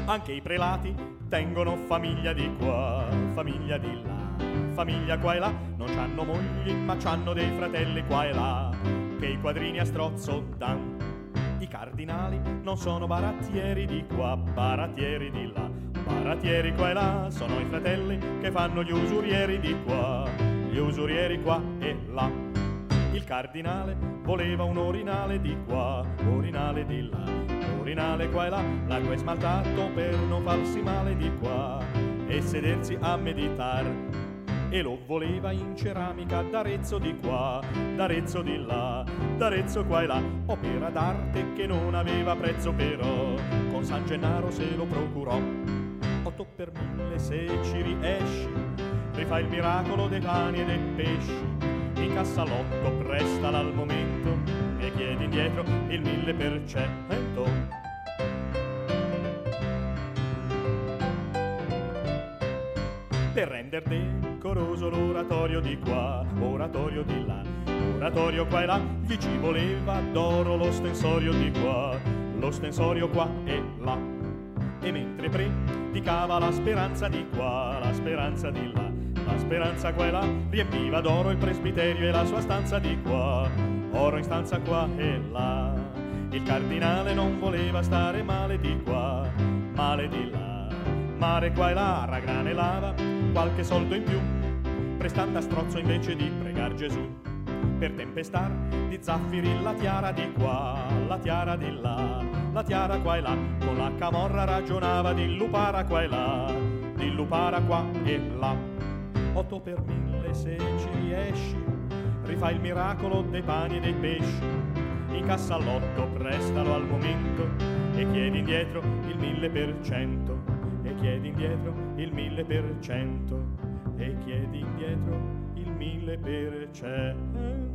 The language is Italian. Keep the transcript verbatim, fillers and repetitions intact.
Anche i prelati tengono famiglia di qua, famiglia di là, famiglia qua e là. Non c'hanno mogli ma c'hanno dei fratelli qua e là, che i quadrini a strozzo dan. I cardinali non sono barattieri di qua, barattieri di là, barattieri qua e là. Sono i fratelli che fanno gli usurieri di qua, gli usurieri qua e là. Il cardinale voleva un orinale di qua, orinale di là, orinale qua e là. L'acqua è smaltato per non farsi male di qua e sedersi a meditar. E lo voleva in ceramica d'Arezzo di qua, d'Arezzo di là, d'Arezzo qua e là. Opera d'arte che non aveva prezzo però, con San Gennaro se lo procurò. Otto per mille se ci riesci, rifai il miracolo dei pani e dei pesci. In cassalotto prestala al momento e chiedi indietro il mille per cento. Per render decoroso l'oratorio di qua, oratorio di là, oratorio qua e là. Gli ci voleva d'oro lo stensorio di qua, lo stensorio qua e là. E mentre predicava la speranza di qua, la speranza di là, la speranza qua e là, riempiva d'oro il presbiterio e la sua stanza di qua, oro in stanza qua e là. Il cardinale non voleva stare male di qua, male di là, mare qua e là, raggranelava qualche soldo in più, prestando a strozzo invece di pregar Gesù. Per tempestar di zaffiri la tiara di qua, la tiara di là, la tiara qua e là. Con la camorra ragionava di lupara qua e là, di lupara qua e là. Otto per mille se ci riesci, rifai il miracolo dei pani e dei pesci. In cassalotto prestalo al momento e chiedi indietro il mille per cento, e chiedi indietro il mille per cento, e chiedi indietro il mille per cento.